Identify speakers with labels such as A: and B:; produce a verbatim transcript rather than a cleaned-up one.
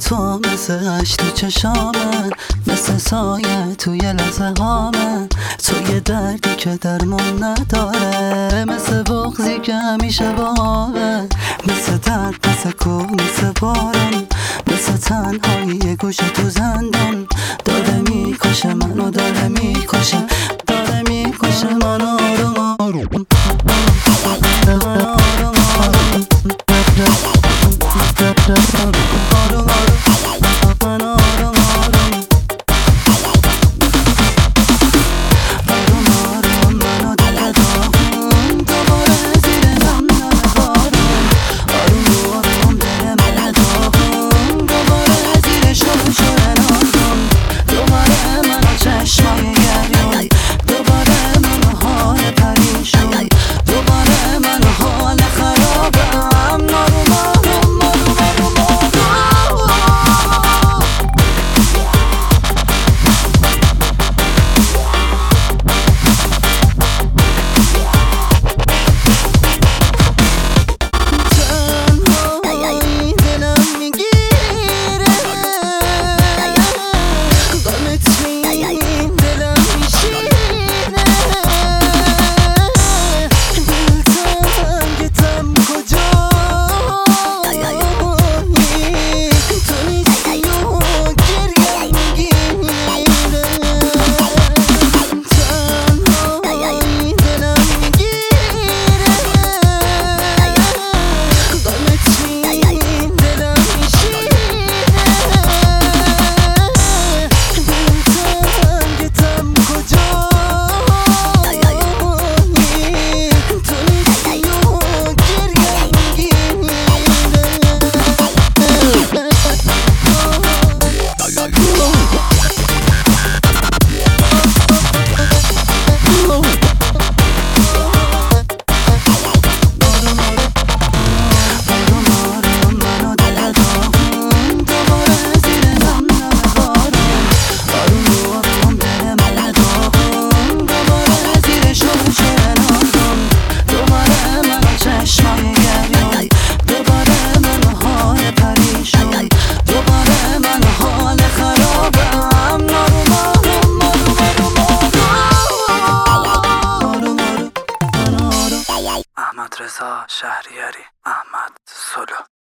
A: تو مثل عشق تو چشامه، مثل سایه توی لحظه هامه. تو یه دردی که درمون نداره، مثل بغضی که همیشه باهمه. مثل درد، مثل کوه، مثل باران، مثل تنهایی یه گوشه تو زندان. داره میکشه منو، داره میکشه، داره میکشه منو آروم آروم.
B: احمد رضا شهریاری، احمد سلو.